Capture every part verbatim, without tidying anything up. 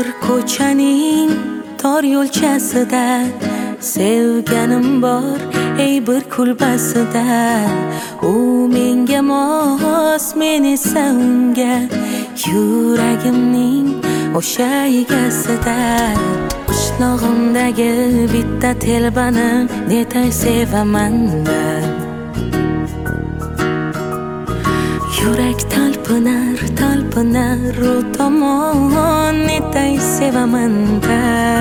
tor ko'chaning tor yo'lchasida sevganim bor ey bir kulbasida. U menga mos, men esa unga, yuragimning o'sha egasida. Qishlog'imdagi bitta telbani netay sevaman-da. Yurak talpinar, talpinar u tomon, netay sevaman-da.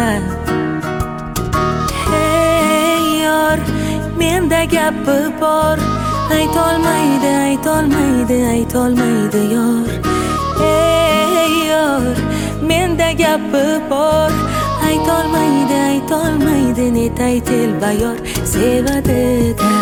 Hey yor, menda gapi bor, aytolmaydi, aytolmaydi, aytolmaydi yor. Hey yor, menda gapi bor, aytolmaydi, aytolmaydi, netay telba yor sevadi-da.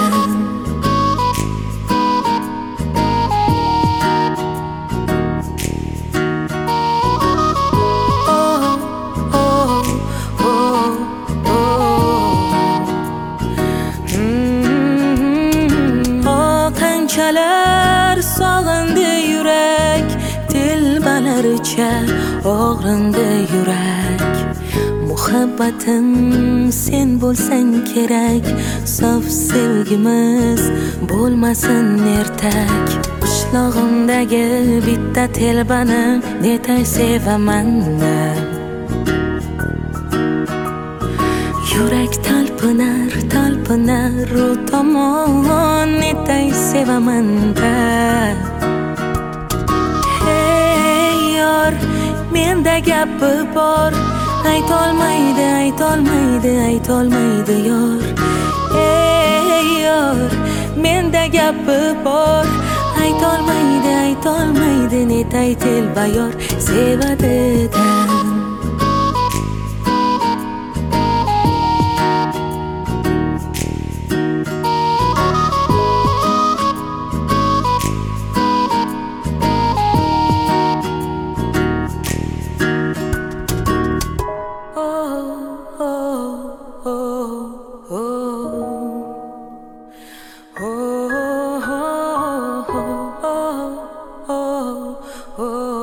Qanchalar sog'indi yurak, telbalaricha og'rindi yurak. Muhabbatim sen bo'lsang kerak, sof sevgimiz bo'lmasin ertak. Qishlog'imdagi bitta telbani netay sevaman-da. Yurak talpinar, talpinar u tomon, netay sevaman-da. Hey yor, menda gapi bor, aytolmaydi, aytolmaydi, aytolmaydi yor. Hey yor, menda gapi bor, aytolmaydi, aytolmaydi, netay telba yor sevadi-da. Oh